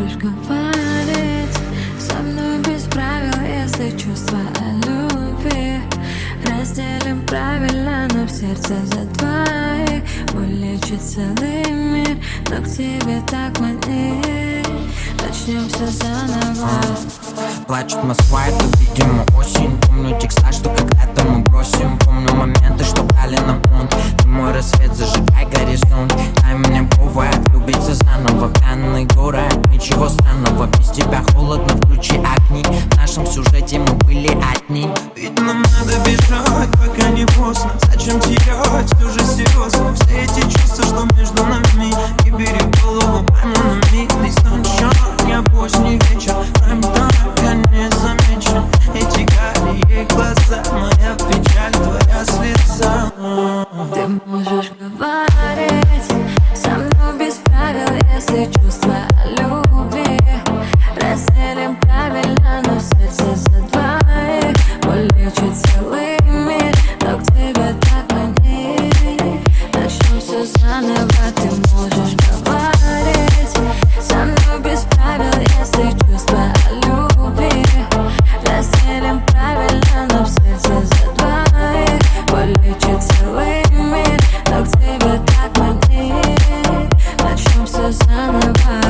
можешь говорить со мной без правил, если чувства о любви разделим правильно, но в сердце за двоих улечит целый мир, но к тебе так манит. Начнем все заново. Плачет Москва, это, видимо, осень. Помню текста, что когда-то мы бросим. Помню моменты, что брали на понт. Ты мой рассвет, зажигай горизонт. Дай мне повод влюбиться заново. Пьяный город, ничего странного. Без тебя холодно, включи огни. В нашем сюжете мы были одни. Ведь нам надо бежать, пока не поздно. Зачем терять, все же серьезно. Все эти чувства, что между нами. Не бери в голову, пойми на миг. Ты sunshine, поздний вечер. Я не замечен. Эти карие глаза, моя печаль, твоя слеза. Ты можешь говорить со мной без правил, если чувства о любви разделим правильно, но в сердце за двоих улечит целый мир, но к тебе так манит. Начнем все заново. Ты можешь говорить со мной без правил, если чувства о любви разделим правильно, но в сердце за двоих улечит целый мир, но к тебе так манит. Начнем все заново.